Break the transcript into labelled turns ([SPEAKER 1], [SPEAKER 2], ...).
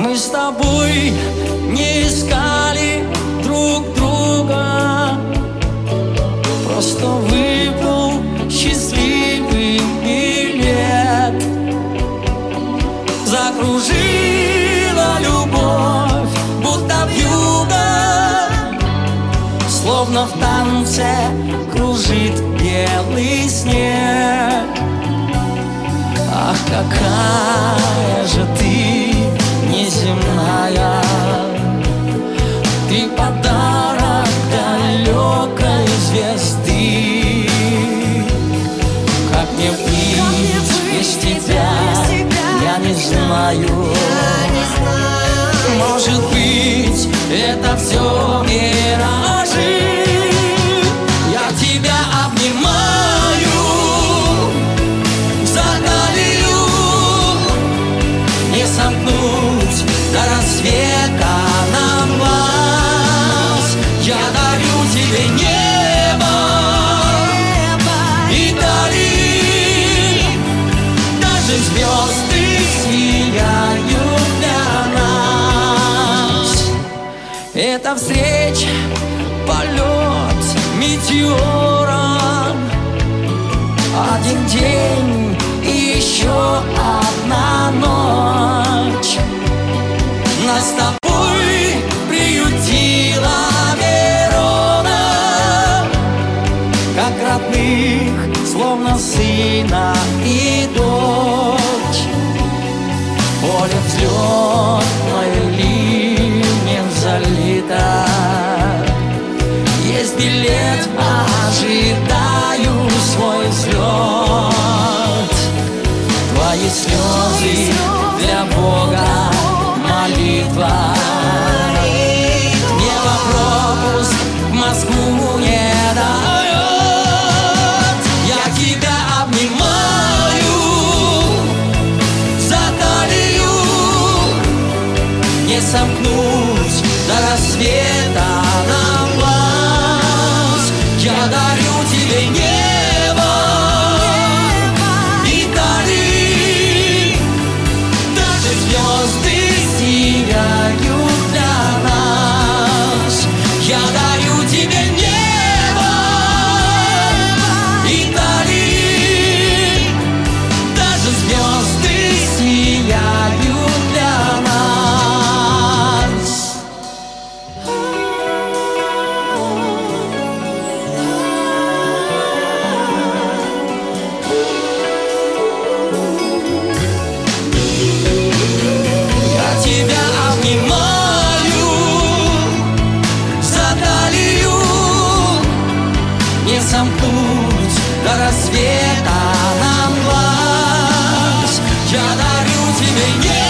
[SPEAKER 1] Мы с тобой не искали друг друга, просто выпал счастливый билет. Закружила любовь, будто вьюга, словно в танце кружит белый снег. Ах, какая же ты неземная, ты подарок далекой звезды. Как мне быть без тебя, я не знаю. Может быть, это все миражи. Я тебя обнимаю за талию, не сомкнуть до рассвета нам глаз. Я дарю тебе небо и дали, даже звезды сияют для нас. Это встреча, полет метеора, один день и еще одна ночь. Нас с тобой приютила Верона, как родных, словно сына и дочь. Поле взлетное ливнем залито, есть билет, ожидаю свой взлет. Твои слезы для Бога молитва, небо пропуск в Москву не дает. Я тебя обнимаю за талию, не сомкнуть до рассвета нам глаз. Я дарю тебе небо и дали, даже звезды сияют для нас. Я дарю тебе небо и дали, даже звезды сияют для нас. Я тебя обнимаю за талию, не сомкнуть до рассвета нам глаз. Я дарю тебе небо